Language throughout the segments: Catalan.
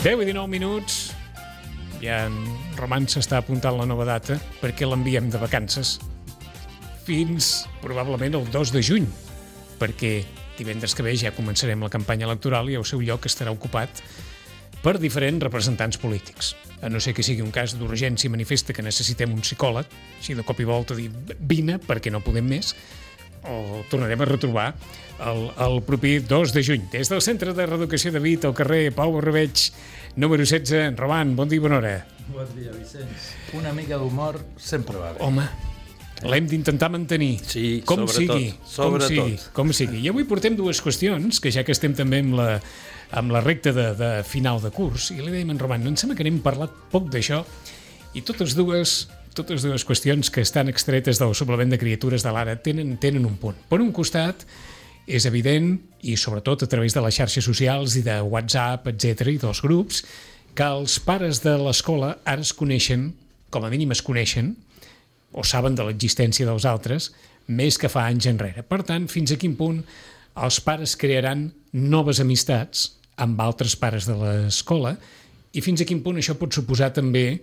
10:19. Ja en Roman s'està apuntant la nova data perquè l'enviem de vacances fins probablement el 2 de juny, perquè divendres que ve ja començarem la campanya electoral i el seu lloc estarà ocupat per diferents representants polítics. A no ser que sigui un cas d'urgència manifesta que necessitem un psicòleg, així de cop i volta dir vine perquè no podem més, o tornarem a retrobar el proper 2 de juny. Des del Centre de Reeducació de Vic, al carrer Pau Barrabeig, número 16. Roman, bon dia i bona hora. Bon dia, Vicenç. Una mica d'humor sempre va bé. Home, l'hem d'intentar mantenir. Sí, com sobretot. sigui. I avui portem dues qüestions, que ja que estem també amb la recta de final de curs, i li dèiem en Roman, em sembla que n'hem parlat poc d'això, i totes dues qüestions que estan extretes del suplement de criatures de l'ara tenen un punt. Per un costat, és evident, i sobretot a través de les xarxes socials i de WhatsApp, etc i dels grups, que els pares de l'escola ara es coneixen, com a mínim es coneixen, o saben de l'existència dels altres, més que fa anys enrere. Per tant, fins a quin punt els pares crearan noves amistats amb altres pares de l'escola i fins a quin punt això pot suposar també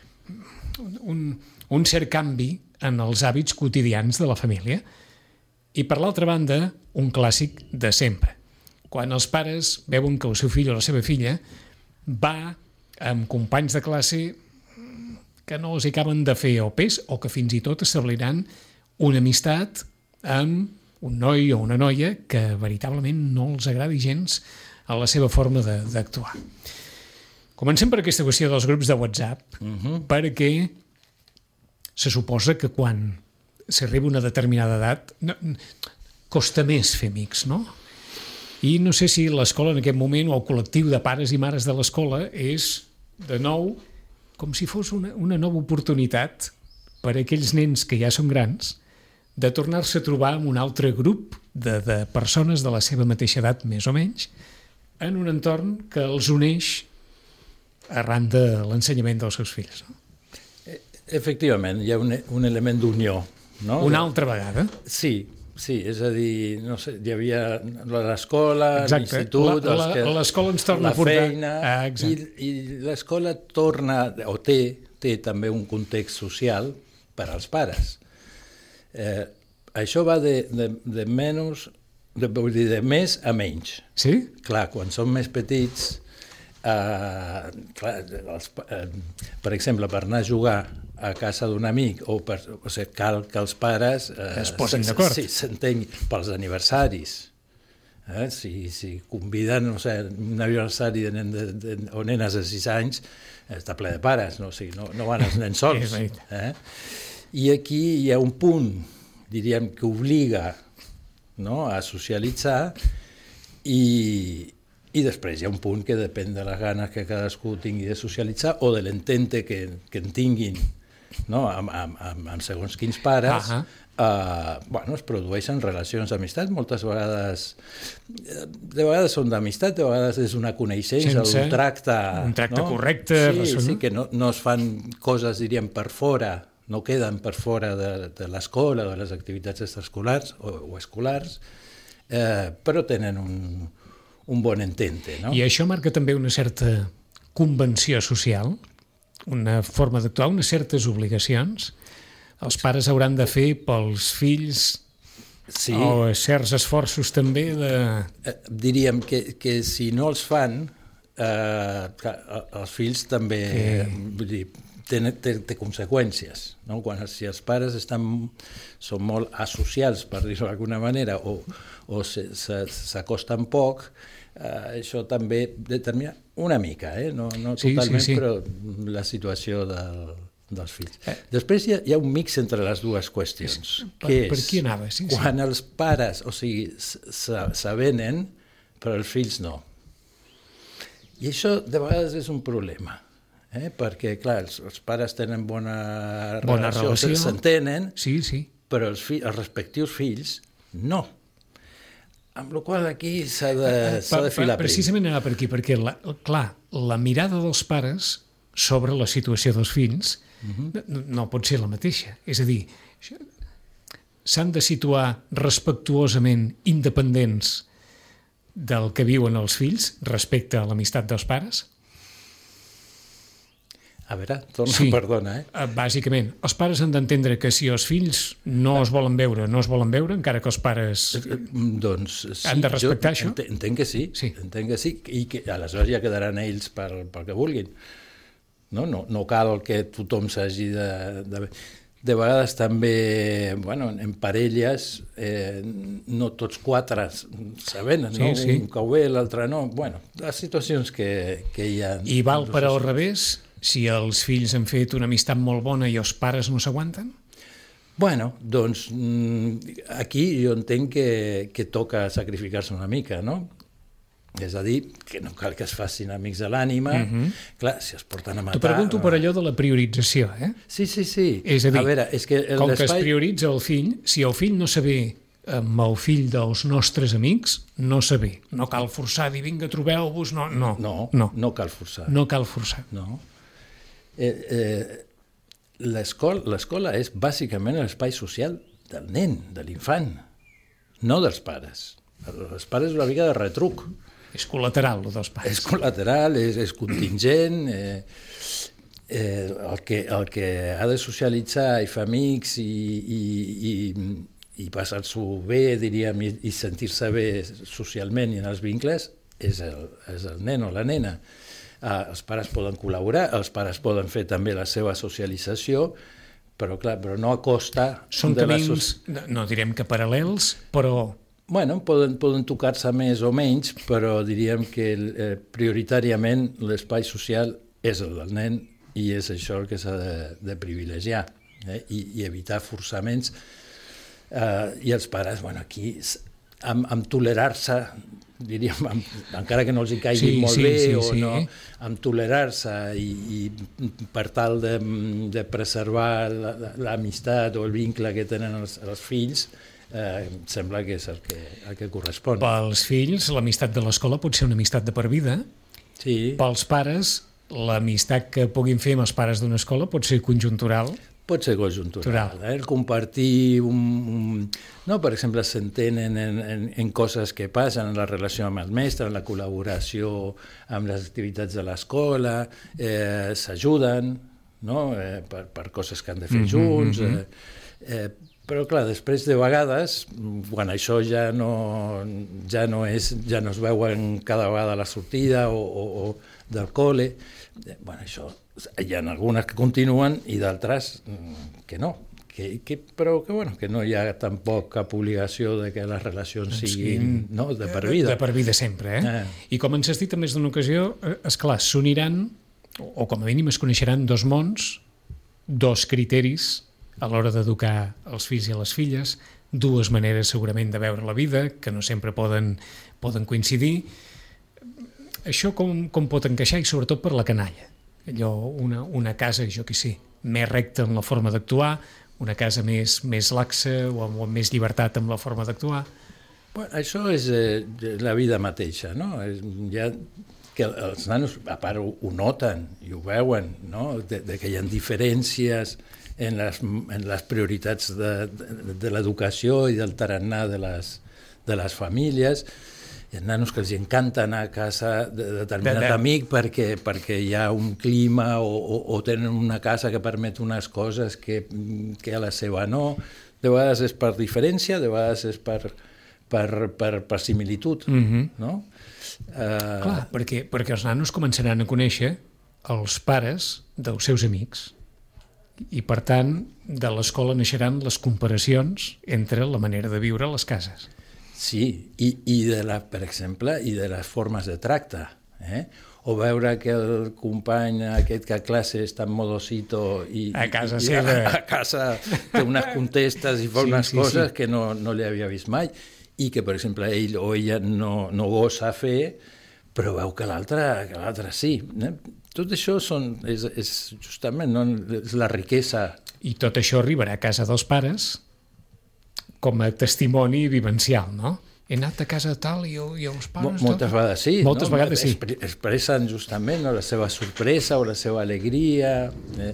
un cert canvi en els hàbits quotidians de la família. I per l'altra banda, un clàssic de sempre. Quan els pares veuen que el seu fill o la seva filla va amb companys de classe que no els acaben de fer el pes o que fins i tot establiran una amistat amb un noi o una noia que veritablement no els agradi gens a la seva forma d'actuar. Comencem per aquesta qüestió dels grups de WhatsApp, perquè se suposa que quan s'arriba a una determinada edat costa més fer amics, no? I no sé si l'escola en aquest moment o el col·lectiu de pares i mares de l'escola és, de nou, com si fos una nova oportunitat per a aquells nens que ja són grans de tornar-se a trobar amb un altre grup de persones de la seva mateixa edat, més o menys, en un entorn que els uneix arran de l'ensenyament dels seus fills. No? Efectivament, hi ha un element d'unió. No? Una altra vegada? Sí, és a dir, no sé, hi havia l'escola, l'institut, l'escola ens torna a portar... La feina, i l'escola torna, o té també un context social per als pares. Això va de més a menys. Sí? Clar, quan som més petits, per exemple, per anar a jugar a casa d'un amic, cal que els pares es posin d'acord. Sí, s'entenguin pels aniversaris. Si conviden, no sé, un aniversari de nen o nenes de 6 anys, està ple de pares, no van els nens sols. I aquí hi ha un punt, diríem, que obliga a socialitzar i després hi ha un punt que depèn de les ganes que cadascú tingui de socialitzar o de l'entente que en tinguin amb segons quins pares. Es produeixen relacions d'amistat, moltes vegades són d'amistat, de vegades és una coneixença, un tracte correcte. Sí, que no es fan coses, diríem, per fora, no queden per fora de l'escola, de les activitats extraescolars o escolars, però tenen un bon entente. No? I això marca també una certa convenció social, una forma d'actuar, unes certes obligacions. Els pares hauran de fer pels fills o certs esforços també de... Diríem que si no els fan, els fills també... Vull dir, té conseqüències. No? Si els pares són molt asocials, per dir-ho d'alguna manera, o s'acosten poc, això també determina una mica, no totalment, sí. Però la situació dels fills. Després hi ha un mix entre les dues qüestions, que és quan els pares s'avenen, però els fills no. I això de vegades és un problema, perquè, clar, els pares tenen bona relació, s'entenen, però els respectius fills no. Amb la qual aquí s'ha de filar prim. Precisament anar per aquí, perquè, clar, la mirada dels pares sobre la situació dels fills no pot ser la mateixa. És a dir, s'han de situar respectuosament independents del que viuen els fills respecte a l'amistat dels pares? A veure, perdona. Bàsicament, els pares han d'entendre que si els fills no es volen veure, encara que els pares doncs, sí, han de respectar això? Entenc que sí, i que aleshores ja quedaran ells pel que vulguin. No cal que tothom s'hagi de... De vegades també, en parelles, no tots quatre sabent, no? Un cau bé, l'altre no. Les situacions que hi ha... I val per al revés? Si els fills han fet una amistat molt bona i els pares no s'aguanten? Doncs aquí jo entenc que toca sacrificar-se una mica, no? És a dir, que no cal que es facin amics de l'ànima. Clar, si es porten a matar... T'ho pregunto per allò de la priorització, eh? Sí. És a dir, com que es prioritza el fill, si el fill no s'avé amb el fill dels nostres amics, no s'avé. No cal forçar, dir, vinga, trobeu-vos... No cal forçar. No cal forçar. No. L'escola és bàsicament l'espai social del nen, de l'infant, no dels pares. Els pares una mica de retruc. És col·lateral, el dels pares. És col·lateral, és contingent. El que ha de socialitzar i fer amics i passar-s'ho bé, diríem, i sentir-se bé socialment i en els vincles, és el nen o la nena. Els pares poden col·laborar, els pares poden fer també la seva socialització, però no a costa... Són camins, no direm que paral·lels, però... Poden tocar-se més o menys, però diríem que prioritàriament l'espai social és el del nen i és això el que s'ha de privilegiar i evitar forçaments. I els pares, aquí, amb tolerar-se, diríem, encara que no els hi caigui molt bé, no, amb tolerar-se i per tal de preservar l'amistat o el vincle que tenen els fills, sembla que és el que correspon. Pels fills, l'amistat de l'escola pot ser una amistat de per vida. Sí. Pels pares, l'amistat que puguin fer amb els pares d'una escola pot ser conjuntural. Pot ser conjuntural. El compartir per exemple, s'entenen en coses que passen en la relació amb el mestre, en la col·laboració amb les activitats de l'escola, s'ajuden per coses que han de fer junts, però clar, després de vegades, quan això ja no es veuen cada vegada a la sortida o del col·le, això hi ha algunes que continuen i d'altres que no, però que no hi ha tampoc cap obligació de que les relacions siguin de per vida. De per vida sempre, I com ens has dit en més d'una ocasió, esclar, s'uniran, o com a mínim es coneixeran dos mons, dos criteris a l'hora d'educar els fills i les filles, dues maneres segurament de veure la vida, que no sempre poden coincidir. Això com pot encaixar, i sobretot per la canalla? Allò, una casa, jo què sé, més recta en la forma d'actuar, una casa més laxa o amb més llibertat en la forma d'actuar? Això és la vida mateixa, no? Ja que els nanos, a part, ho noten i ho veuen, no? De que hi ha diferències en les prioritats de l'educació i del tarannà de les famílies. Hi ha nanos que els encanta anar a casa de determinat amic perquè hi ha un clima o tenen una casa que permet unes coses que a la seva no. De vegades és per diferència, de vegades és per similitud, no? Clar, perquè els nanos començaran a conèixer els pares dels seus amics. I, per tant, de l'escola naixeran les comparacions entre la manera de viure a les cases. Sí, per exemple, i de les formes de tracte. O veure que el company aquest que a classe està en modosito i a casa seva a casa té unes contestes i fa unes coses que no li havia vist mai i que, per exemple, ell o ella no gosa fer, però veu que l'altre sí. Tot això és justament és la riquesa. I tot això arribarà a casa dels pares com a testimoni vivencial, no? He anat a casa tal i els pares... Moltes vegades sí. Moltes vegades sí. Expressen justament la seva sorpresa o la seva alegria.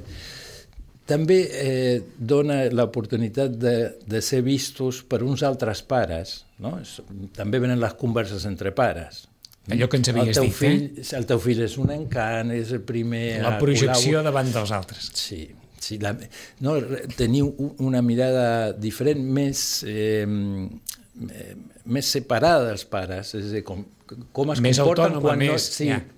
També dona l'oportunitat de ser vistos per uns altres pares. No? També venen les converses entre pares. Allò que ens havies dit, El teu fill és un encant, és el primer... La projecció davant dels altres. Sí, teniu una mirada diferent, més separada dels pares, és a dir, com es més comporten autònoma, quan més...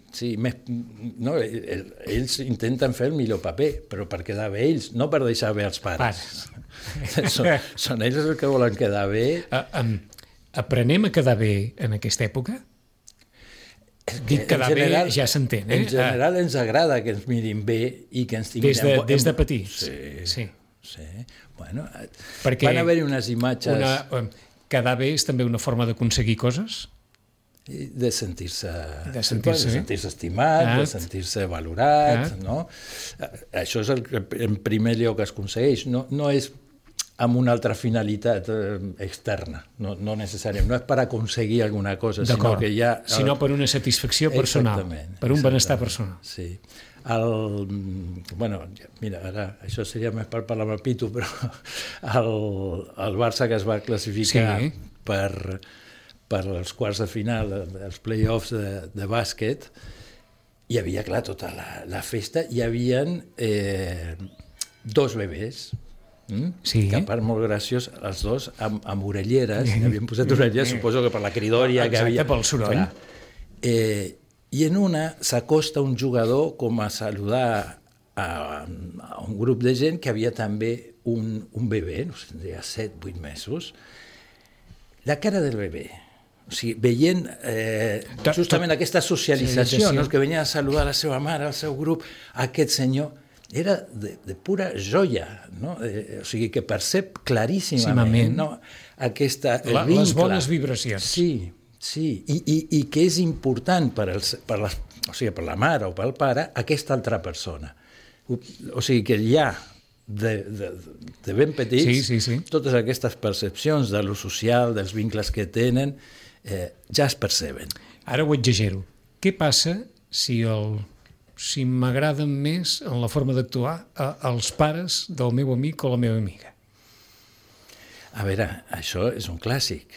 ells intenten fer el millor paper, però per quedar bé ells, no per deixar bé els pares. Són ells els que volen quedar bé. Aprenem a quedar bé en aquesta època? Dic quedar bé, ja s'entén. En general ens agrada que ens mirin bé i que ens tinguin... Des de petits? Sí. Bueno, perquè van haver-hi unes imatges... Quedar bé és també una forma d'aconseguir coses? De sentir-se de estimat, de sentir-se valorat, no? Això és el que en primer lloc es aconsegueix, no és amb una altra finalitat externa, no necessàriament, no és per aconseguir alguna cosa, sinó que ja... sinó per una satisfacció personal, per un benestar personal. Sí. Bueno, mira, ara això seria més per parlar amb el Pitu, però el Barça que es va classificar per els quarts de final, els play-offs de bàsquet, hi havia, clar, tota la festa, hi havia 2 bebès, que a part molt graciós, els dos amb orelleres, havien posat orelleres, suposo que per la cridòria que havia... Exacte, pel soroll. I en una s'acosta un jugador com a saludar a un grup de gent que havia també un bebè, no sé, tindria 7-8 mesos. La cara del bebè, o sigui, veient justament aquesta socialització, no? Que venia a saludar la seva mare, el seu grup, aquest senyor, era de pura joia, no? O sigui, que percep claríssimament, no? Les bones vibracions. Sí, i que és important per la mare o pel pare aquesta altra persona. O sigui, que ja de ben petits, totes aquestes percepcions de lo social, dels vincles que tenen, ja es perceben. Ara ho exagero. Què passa si m'agraden més en la forma d'actuar els pares del meu amic o la meva amiga? A veure, això és un clàssic.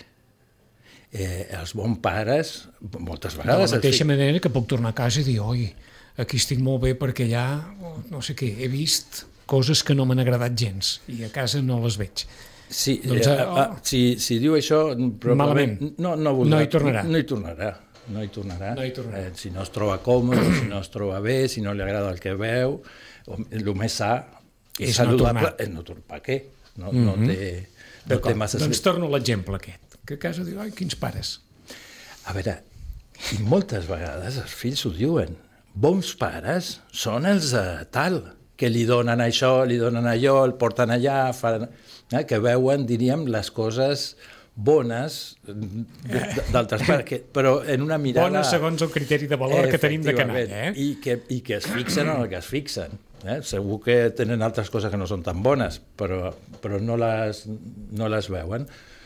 Els bons pares, moltes vegades... De la mateixa manera que puc tornar a casa i dir oi, aquí estic molt bé perquè allà, no sé què, he vist coses que no m'han agradat gens i a casa no les veig. Sí, doncs, si diu això... Malament. No hi tornarà. No hi tornarà. Si no es troba còmode, si no es troba bé, si no li agrada el que veu, el més sa és saludable. No tornar. Per què? No té massa... Doncs torno a l'exemple aquest, que a casa diu, ai, quins pares. A veure, i moltes vegades els fills ho diuen. Bons pares són els tal, que li donen això, li donen allò, el porten allà, que veuen, diríem, les coses bones d'altres pares, però en una mirada... Bones segons el criteri de valor que tenim de canalla. I que es fixen en el que es fixen. Segur que tenen altres coses que no són tan bones, però no les veuen.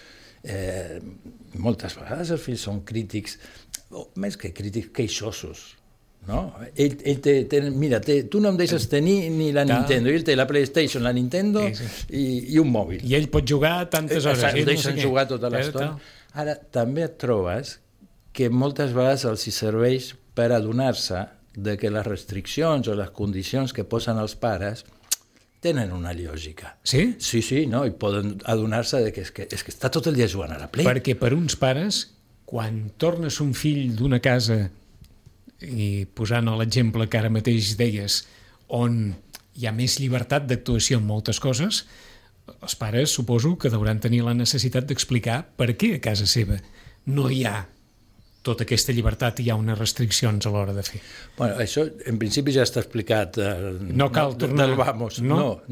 Moltes vegades els fills són crítics, o més que crítics, queixosos. No? Mira, tu no em deixes tenir ni la Nintendo, ell té la PlayStation, la Nintendo i un mòbil. I ell pot jugar tantes hores. Em deixen jugar tota l'estona. Ara, també et trobes que moltes vegades els hi serveix per adonar-se de que les restriccions o les condicions que posen els pares tenen una lògica. Sí? Sí, no? I poden adonar-se que és que està tot el dia jugant a la Play. Perquè per uns pares, quan tornes un fill d'una casa, i posant l'exemple que ara mateix deies, on hi ha més llibertat d'actuació en moltes coses, els pares suposo que deuen tenir la necessitat d'explicar per què a casa seva no hi ha tota aquesta llibertat i hi ha unes restriccions a l'hora de fer. Bueno, això en principi ja està explicat. No cal tornar... No.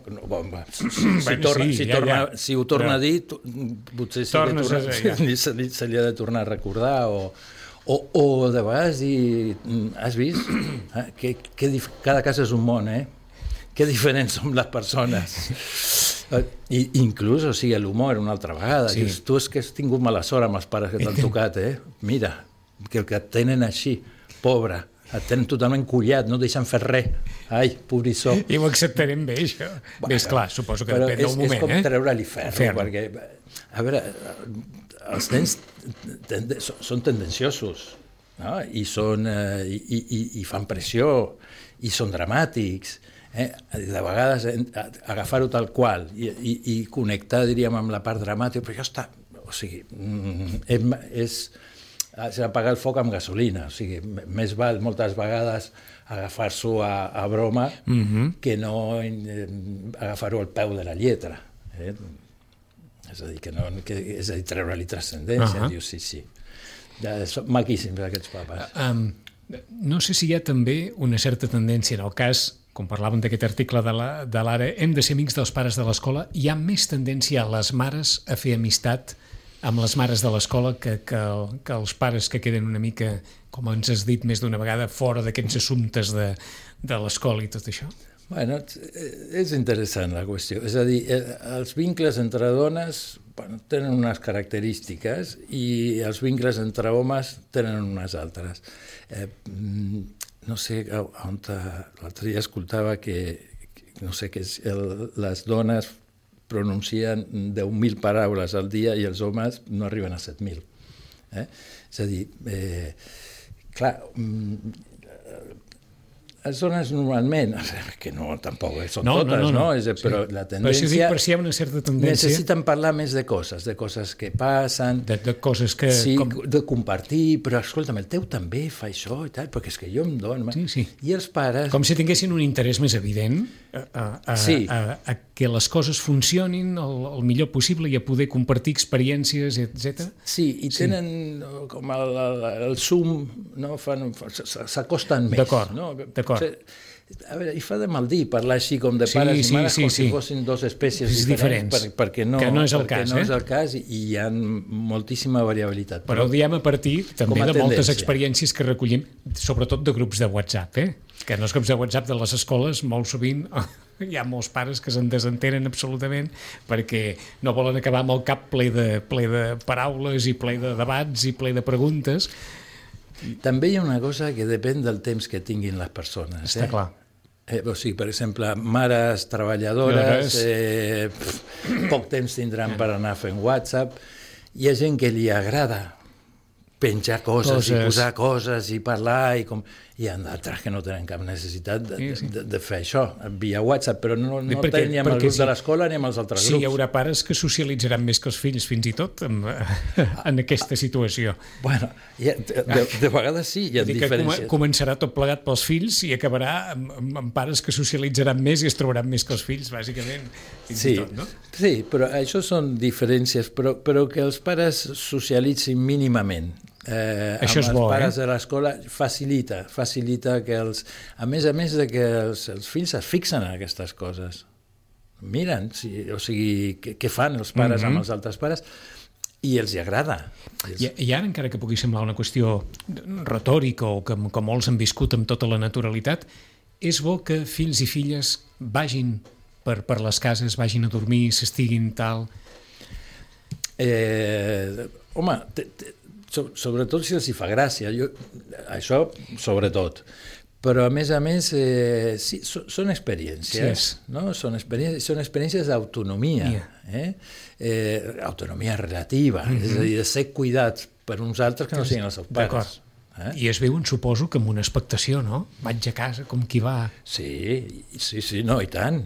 Si ho torna a dir, potser se li ha de tornar a recordar o de vegades dir, has vist? Cada casa és un món, Que diferents som les persones. I inclús, o sigui, l'humor una altra vegada. Sí. Dius, tu és que has tingut mala sort amb els pares que t'han tocat, Mira, que et tenen així, pobre, et tenen totalment collat, no deixen fer res. Ai, pobrissó. I ho acceptarem bé, això. Bé, esclar, suposo que depèn del moment. És com treure-li ferro, perquè, a veure, els nens són tendenciosos. no? I fan pressió, i són dramàtics. De vegades agafar-ho tal qual i connectar, diríem, amb la part dramàtica, però això està... O sigui, és apagar el foc amb gasolina, o sigui, més val moltes vegades agafar-s'ho a broma que no agafar-ho al peu de la lletra. És a dir, treure-li transcendència, dius, sí. Són maquíssims aquests papes. No sé si hi ha també una certa tendència, en el cas, com parlàvem d'aquest article de l'Ara, hem de ser amics dels pares de l'escola, hi ha més tendència a les mares a fer amistat amb les mares de l'escola que els pares que queden una mica, com ens has dit més d'una vegada, fora d'aquests assumptes de l'escola i tot això? Bueno, és interessant la qüestió. És a dir, els vincles entre dones tenen unes característiques i els vincles entre homes tenen unes altres. No sé, l'altre dia escoltava que les dones pronuncien 10.000 paraules al dia i els homes no arriben a 7.000. És a dir, clar, les dones normalment, que no, tampoc són totes, no? Però la tendència... Però si hi ha una certa tendència... Necessiten parlar més de coses que passen... De coses que... Sí, de compartir, però escolta'm, el teu també fa això i tal, perquè és que jo em dono... Sí. I els pares... Com si tinguessin un interès més evident a que les ccoses funcionin el millor possible i a poder compartir experiències, etc. Sí, i tenen com el zoom, no? S'acosten més. D'acord. A veure, i fa de mal dir parlar així com de pares i mares com si fossin dues espècies diferents, perquè no és el cas i hi ha moltíssima variabilitat. Però ho diem a partir també de moltes experiències que recollim, sobretot de grups de WhatsApp, que en els grups de WhatsApp de les escoles molt sovint hi ha molts pares que se'n desentenen absolutament perquè no volen acabar amb el cap ple de paraules i ple de debats i ple de preguntes. També hi ha una cosa que depèn del temps que tinguin les persones. Està clar. O sigui, per exemple, mares treballadores, poc temps tindran per anar fent WhatsApp. Hi ha gent que li agrada penjar coses i posar coses i parlar hi ha d'altres que no tenen cap necessitat de fer això via WhatsApp, però no tenen ni amb el grup de l'escola ni amb els altres grups. Sí, hi haurà pares que socialitzaran més que els fills fins i tot en aquesta situació. Bueno, de vegades sí, hi ha diferències. Començarà tot plegat pels fills i acabarà amb pares que socialitzaran més i es trobaran més que els fills, bàsicament. Sí, però això són diferències, però que els pares socialitzin mínimament. Això és amb bo, els pares de l'escola facilita que a més de que els fills es fixen en aquestes coses, miren o sigui, què fan els pares amb els altres pares i els hi agrada. I ara, encara que pugui semblar una qüestió retòrica o que molts han viscut amb tota la naturalitat, és bo que fills i filles vagin per les cases, vagin a dormir, s'estiguin tal... Home, sobretot si els hi fa gràcia, això sobretot, però a més sí, són experiències, no? Són experiències d'autonomia, autonomia relativa, és a dir, de ser cuidats per uns altres que no siguin els seus pares. I es viuen, suposo, que amb una expectació, no? Vaig a casa, com qui va... Sí, no, i tant,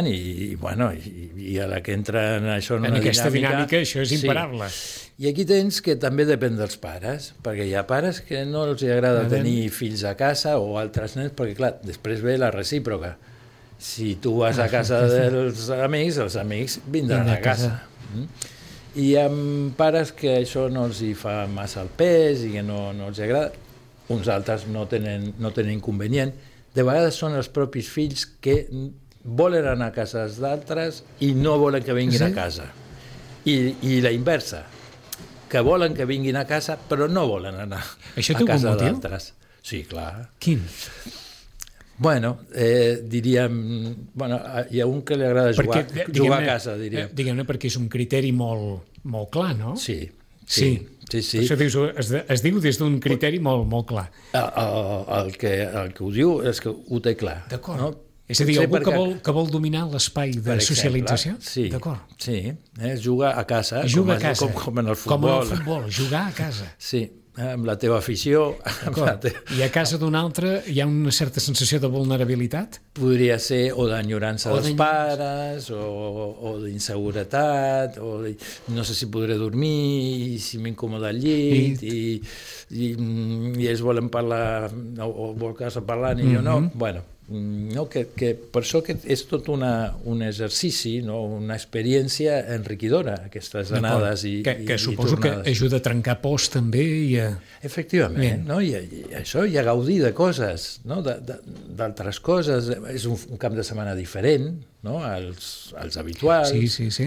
i a la que entra en això en aquesta dinàmica, això és imparable. I aquí tens que també depèn dels pares, perquè hi ha pares que no els agrada tenir fills a casa o altres nens, perquè clar, després ve la recíproca. Si tu vas a casa dels amics, els amics vindran a casa. I hi ha pares que això no els hi fa massa el pes i que no els agrada, uns altres no tenen inconvenient. De vegades són els propis fills que volen anar a casa d'altres i no volen que vinguin a casa. I la inversa, que volen que vinguin a casa però no volen anar a casa d'altres. Sí, clar. Quin? Bueno, diríem... hi ha un que li agrada jugar a casa, diríem. Diguem-ne perquè és un criteri molt clar, no? Sí. Això es diu des d'un criteri molt clar. El que ho diu és que ho té clar. D'acord. No? És a dir, algú que vol dominar l'espai de socialització? Sí, d'acord. Sí, jugar a casa, com en el futbol. Com en el futbol, jugar a casa. Sí, amb la teva afició. I a casa d'un altre hi ha una certa sensació de vulnerabilitat? Podria ser o d'enyorança dels pares, o d'inseguretat, o de, no sé si podré dormir, i si m'incomoda el llit, i ells volen parlar, o vol quedar-se parlant i jo no. Bueno, no, que per això que és tot un exercici, no? Una experiència enriquidora, aquestes anades i que suposo tornades. Que ajuda a trencar pors també i a... Efectivament, no? I això, i a gaudir de coses, no? D'altres coses. És un cap de setmana diferent, no? als habituals. Sí.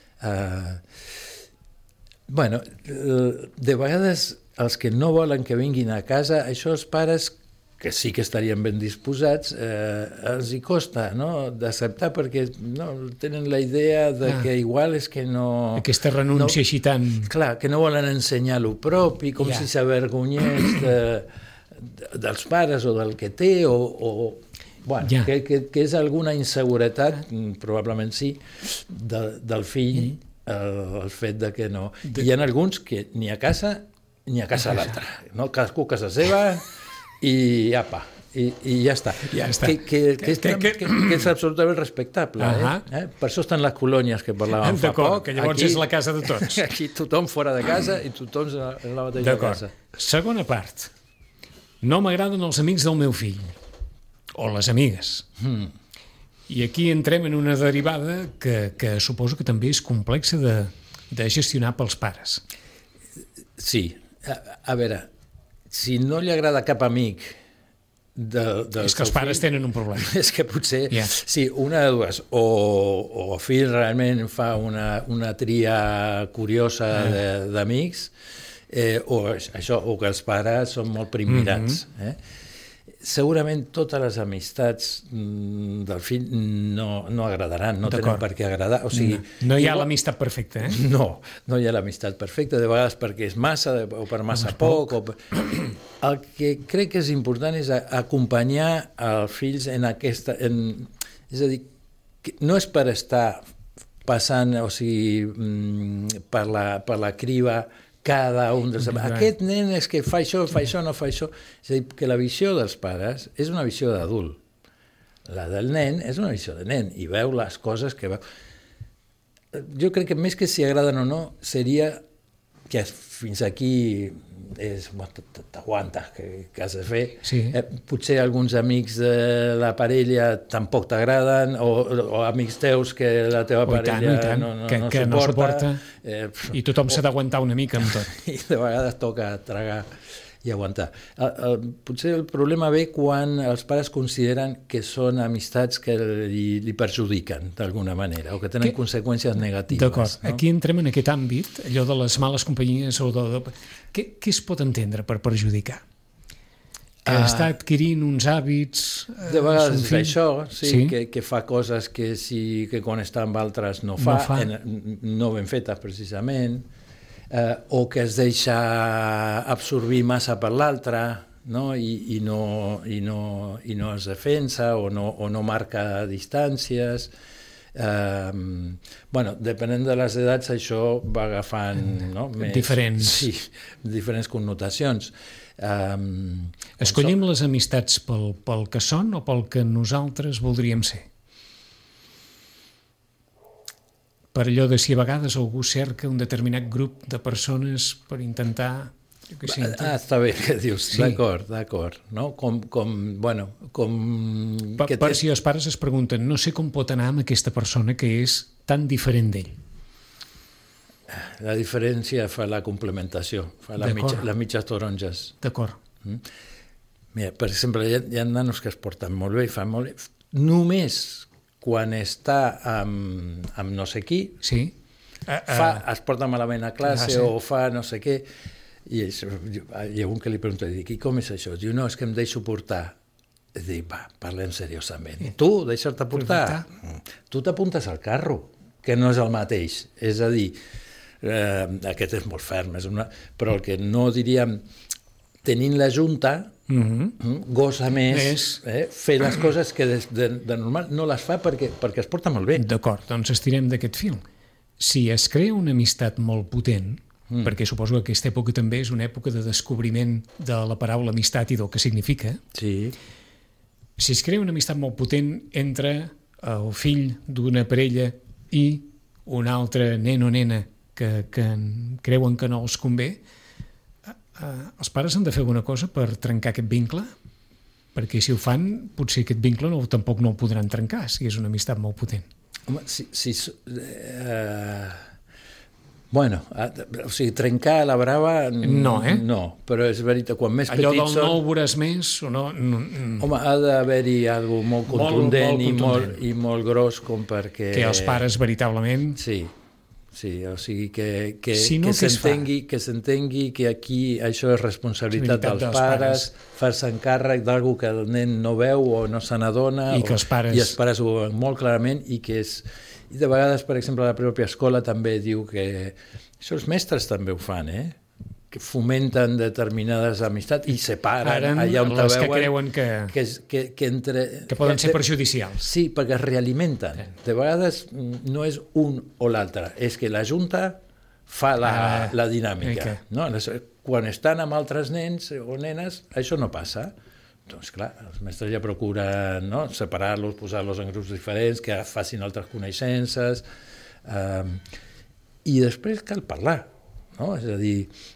Bueno, de vegades els que no volen que vinguin a casa, això els pares que sí que estarien ben disposats, els hi costa, no? D'acceptar, perquè no, tenen la idea de que igual és que no... Aquesta renúncia així tan... Clar, que no volen ensenyar lo propi, com si s'avergonyés dels pares o del que té, bueno, que és alguna inseguretat, probablement sí, del fill, el fet de que no... Hi ha alguns que ni a casa l'altre, no? Cadascú a casa seva... i apa, i ja està. Que és absolutament respectable. Per això estan les colònies que parlàvem fa poc. Que llavors és la casa de tots. Aquí tothom fora de casa i tothom en la mateixa casa. Segona part. No m'agraden els amics del meu fill. O les amigues. I aquí entrem en una derivada que suposo que també és complexa de gestionar pels pares. Sí. A veure... Si no li agrada cap amic és que els pares tenen un problema. És que potser, sí, una de dues, o el fill realment fa una tria curiosa d'amics, o això, o que els pares són molt primmirats. Segurament totes les amistats del fill no agradaran, no tenen per què agradar. O sigui, no hi ha l'amistat perfecta, No hi ha l'amistat perfecta, de vegades perquè és massa o per massa poc. El que crec que és important és acompanyar els fills en aquesta... És a dir, no és per estar passant, o sigui, per la criba cada un dels... Aquest nen és que fa això, no fa això. És a dir, que la visió dels pares és una visió d'adult. La del nen és una visió de nen i veu les coses que veu. Jo crec que més que si agraden o no, seria que fins aquí t'aguantes, que has de fer. Potser alguns amics de la parella tampoc t'agraden, o amics teus que la teva parella no suporta. I tothom s'ha d'aguantar una mica amb tot. I de vegades toca tragar i aguantar. Potser el problema ve quan els pares consideren que són amistats que li perjudiquen d'alguna manera o que tenen conseqüències negatives. D'acord. Aquí entrem en aquest àmbit, allò de les males companyies o Què es pot entendre per perjudicar? Que està adquirint uns hàbits... De vegades és això, sí. Que fa coses que quan està amb altres no fa. No ben fetes precisament, o que es deixa absorbir massa per l'altre, no? I no es defensa o no marca distàncies. Depenent de les edats això va agafant diferents connotacions. Escollim les amistats pel que són o pel que nosaltres voldríem ser? Per allò de si a vegades algú cerca un determinat grup de persones per intentar... Està bé que dius, d'acord, no? Per si els pares es pregunten, no sé com pot anar amb aquesta persona que és tan diferent d'ell. La diferència fa la complementació, fa les mitges taronges. D'acord. Mira, per exemple, hi ha nanos que es porten molt bé i fan molt bé. Només quan està amb no sé qui, es porta malament a classe o fa no sé què. I hi ha un que li pregunta, i com és això? Diu, no, és que em deixo portar. Dic, parlem seriosament. Tu, deixar-te portar? Tu t'apuntes al carro, que no és el mateix. És a dir, aquest és molt ferm, però el que no diríem, tenint la junta, gosa més fer les coses que de normal no les fa perquè es porta molt bé. D'acord, doncs estirem d'aquest fil. Si es crea una amistat molt potent, perquè suposo que aquesta època també és una època de descobriment de la paraula amistat i del que significa. Sí. Si es crea una amistat molt potent entre el fill d'una parella i un altre nen o nena que creuen que no els convé, els pares han de fer alguna cosa per trencar aquest vincle, perquè si ho fan potser aquest vincle tampoc no el podran trencar si és una amistat molt potent. Home, bueno, o sigui, trencar a la brava... No, No, però és veritat, quan més allò petits del no ho veuràs més o no... Home, ha d'haver-hi alguna molt contundent, i molt gros com perquè... Que els pares veritablement... Sí, o sigui, que si no, que s'entengui que aquí això és responsabilitat dels pares, fer-se encàrrec d'algú que el nen no veu o no se n'adona, i els pares ho veuen molt clarament, i que és... I de vegades, per exemple, la pròpia escola també diu que... Això els mestres també ho fan, que fomenten determinades amistats i separen allà on les veuen, que creuen que poden ser perjudicials. Sí, perquè es realimenten. De vegades no és un o l'altre, és que la junta fa la dinàmica. No? Quan estan amb altres nens o nenes, això no passa. Doncs clar, els mestres ja procuren separar-los, posar-los en grups diferents, que facin altres coneixences, i després cal parlar, no? És a dir,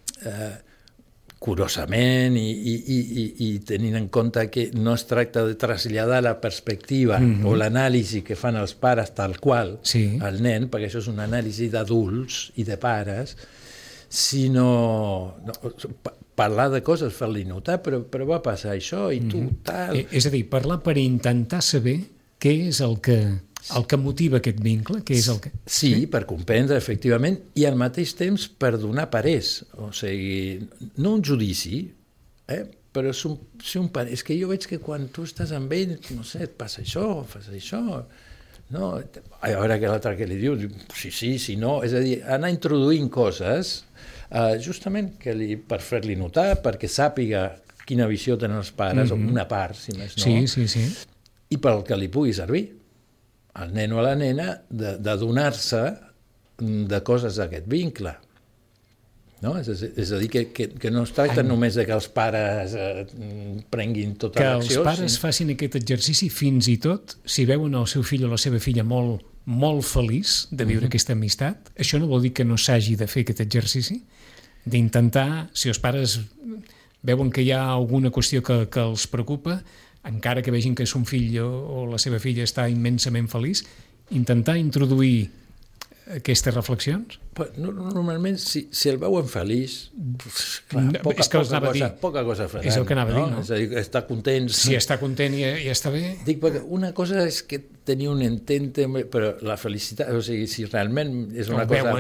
curosament i tenint en compte que no es tracta de traslladar la perspectiva o l'anàlisi que fan els pares tal qual al nen, perquè això és una anàlisi d'adults i de pares, sinó parlar de coses, fer-li notar, però va passar això i tu tal... És a dir, parlar per intentar saber què és el que motiva aquest vincle, què és el que... Sí, per comprendre, efectivament, i al mateix temps per donar parers. O sigui, no un judici, però si un parers. És que jo veig que quan tu estàs amb ell, no sé, et passa això, fas això... No? A veure que l'altre que li diu, sí, no... És a dir, anar introduint coses, justament per fer-li notar, perquè sàpiga quina visió tenen els pares, o una part, si més no. Sí. I pel que li pugui servir al nen o a la nena d'adonar-se de coses d'aquest vincle. No? És a dir, que no es tracta només de que els pares prenguin tota l'acció. Que els pares facin aquest exercici fins i tot si veuen el seu fill o la seva filla molt, molt feliç de viure aquesta amistat. Això no vol dir que no s'hagi de fer aquest exercici, d'intentar, si els pares veuen que hi ha alguna qüestió que els preocupa, encara que vegin que son fill o la seva filla està immensament feliç, intentar introduir aquestes reflexions? Normalment, si el veuen feliç, poca cosa faran. És el que anava a dir, no? És a dir, està content. Si està content i està bé... Dic, perquè una cosa és que tenir un intente, però la felicitat, o sigui, si realment és una cosa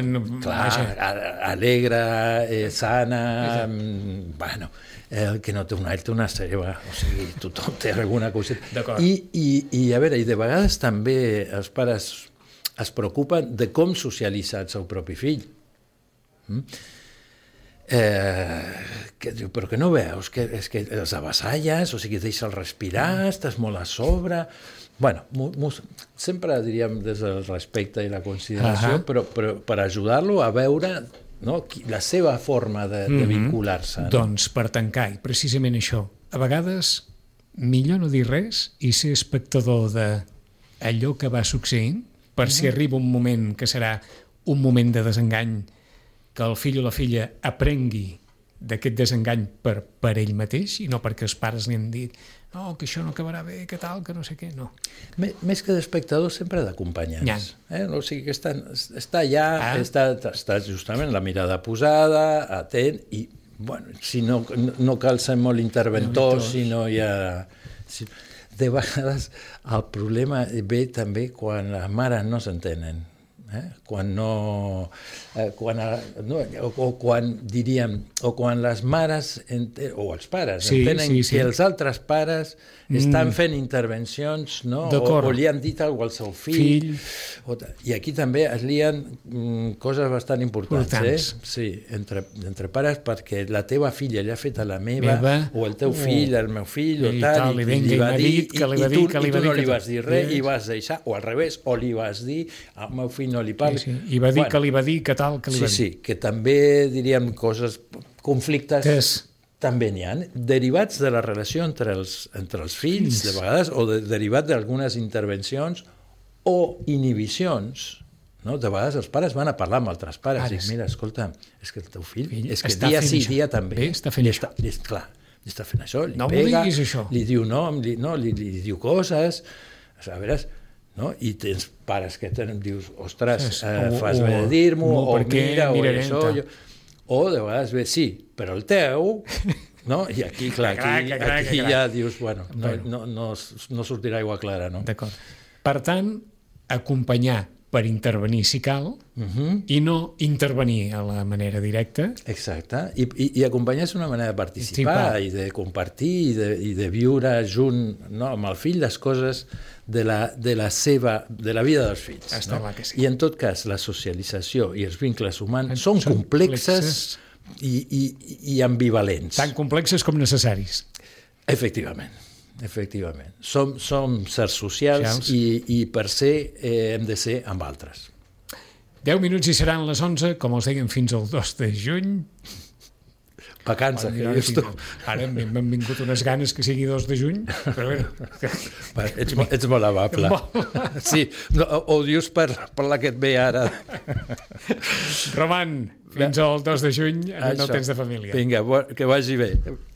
alegre, sana, bueno, el que no té una té una ceba, o sigui, tothom té alguna cosa. I a veure, i de vegades també els pares es preocupen de com socialitzar el seu propi fill. Que diu, però que no veus, que és que els avassalles, o sigui, deixa'l respirar, estàs molt a sobre... Bueno, sempre diríem des del respecte i la consideració, però per ajudar-lo a veure la seva forma de vincular-se. Doncs per tancar, i precisament això, a vegades millor no dir res i ser espectador d'allò que va succeint, per si arriba un moment que serà un moment de desengany, que el fill o la filla aprengui d'aquest desengany per ell mateix i no perquè els pares li han dit que això no acabarà bé, que tal, que no sé què, no. Més que d'espectador, sempre d'acompanyants. O sigui que està allà, està justament la mirada posada, atent, i bueno, si no cal ser molt interventor, si no hi ha... De vegades el problema ve també quan les mares no s'entenen, quan les mares o els pares entenen que els altres pares estan fent intervencions o li han dit alguna cosa al seu fill. I aquí també es lien coses bastant importants. Sí, entre pares, perquè la teva filla li ha fet a la meva o el teu fill, el meu fill, i li va dir, i tu no li vas dir res i vas deixar, o al revés, o li vas dir, el meu fill no li parli. Sí. I va dir que li va dir, que tal, que li va dir. Sí, que també, diríem, conflictes també n'hi ha, derivats de la relació entre els fills, de vegades, o derivats d'algunes intervencions o inhibicions. No? De vegades els pares van a parlar amb altres pares i dic, mira, escolta, és que el teu fill és que dia sí, dia també està fent això. Clar, està fent això, li no pega, això. li diu li diu coses, a veure, no? I tens pares que dius, ostres, fas bé de dir-m'ho, o mira, o això, o de vegades bé, sí, però el teu, no? I aquí, clar, aquí ja dius, bueno, no sortirà aigua clara, no? D'acord. Per tant, acompanyar per intervenir si cal i no intervenir a la manera directa. Exacte, i acompanyar és una manera de participar i de compartir i de viure junt, no, amb el fill les coses de la vida dels fills. Està clar que sí. I en tot cas la socialització i els vincles humans són complexes i ambivalents. Tan complexes com necessaris. Efectivament. Som sers socials i per ser hem de ser amb altres. 10 minuts i seran les 11, com els deien, fins al 2 de juny. Vacança, que dius tu. Ara m'han vingut unes ganes que sigui 2 de juny, però bé. Ets molt amable. Sí, o dius per la que et ve ara. Roman, fins al 2 de juny en el temps de família. Vinga, que vagi bé.